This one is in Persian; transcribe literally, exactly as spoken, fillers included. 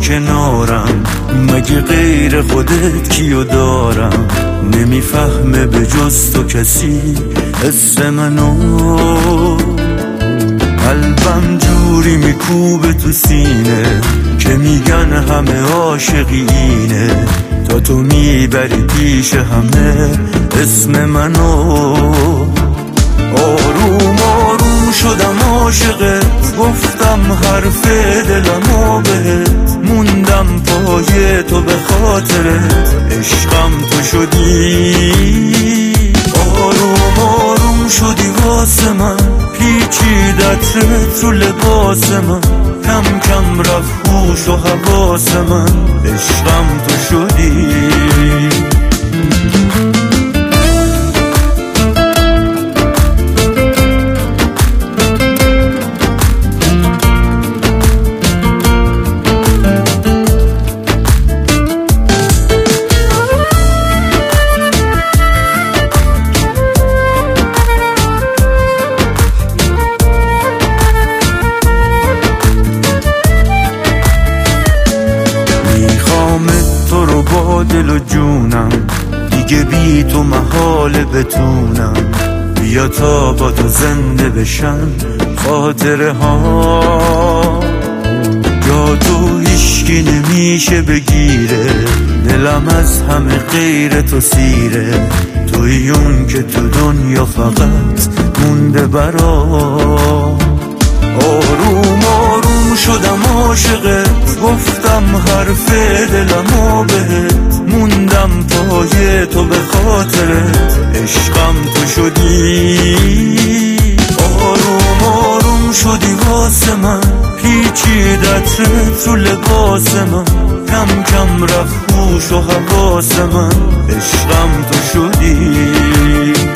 کنارم، مگه غیر خودت کیو دارم؟ نمیفهمه به جز تو کسی اسم منو، قلبم جوری میکوبه تو سینه که میگن همه عاشقینه، تا تو میبری پیش همه اسم منو. آروم آروم شدم عاشقت، گفتم حرف دلمو بهت، موندم پای تو به خاطرت، عشقم تو شدی. آروم آروم شدی واسه من، پیچید عطرت رو لباس من، کم کم رفت هوش و حواس من، عشقم تو شدی. تو رو با دل و جونم، دیگه بی تو محاله بتونم، بیا تا با تو زنده بشن خاطره ها. جا تو هیشکی نمیشه بگیره، دلم از همه غیر تو سیره، توی اون که تو دنیا فقط مونده برا. آروم آروم شدم عاشقت، گفتم حرف دلمو بهت، موندم پای تو به خاطرت، عشقم تو شدی. آروم آروم شدی واسه من، پیچید عطرت رو لباس من، کم کم رفت هوش و حواس من، عشقم تو شدی.